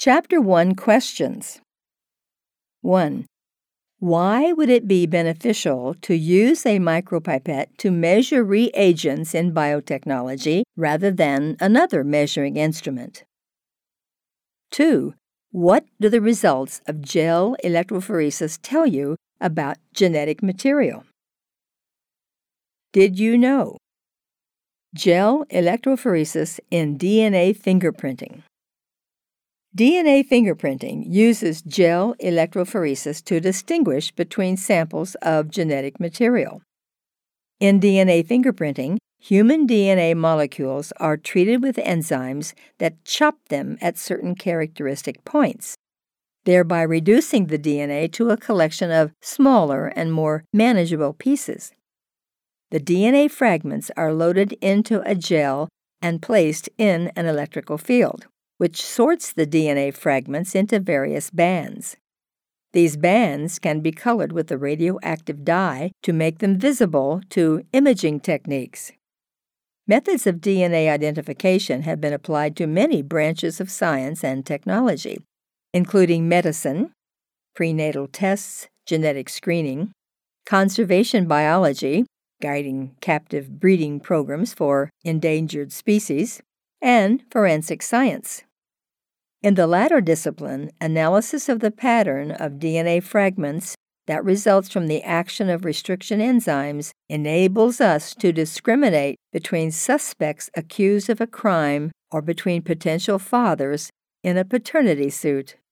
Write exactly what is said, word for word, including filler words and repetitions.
Chapter one Questions. one. Why would it be beneficial to use a micropipette to measure reagents in biotechnology rather than another measuring instrument? two. What do the results of gel electrophoresis tell you about genetic material? Did you know? Gel electrophoresis in D N A fingerprinting. D N A fingerprinting uses gel electrophoresis to distinguish between samples of genetic material. In D N A fingerprinting, human D N A molecules are treated with enzymes that chop them at certain characteristic points, thereby reducing the D N A to a collection of smaller and more manageable pieces. The D N A fragments are loaded into a gel and placed in an electrical field, which sorts the D N A fragments into various bands. These bands can be colored with a radioactive dye to make them visible to imaging techniques. Methods of D N A identification have been applied to many branches of science and technology, including medicine, prenatal tests, genetic screening, conservation biology, guiding captive breeding programs for endangered species, and forensic science. In the latter discipline, analysis of the pattern of D N A fragments that results from the action of restriction enzymes enables us to discriminate between suspects accused of a crime or between potential fathers in a paternity suit.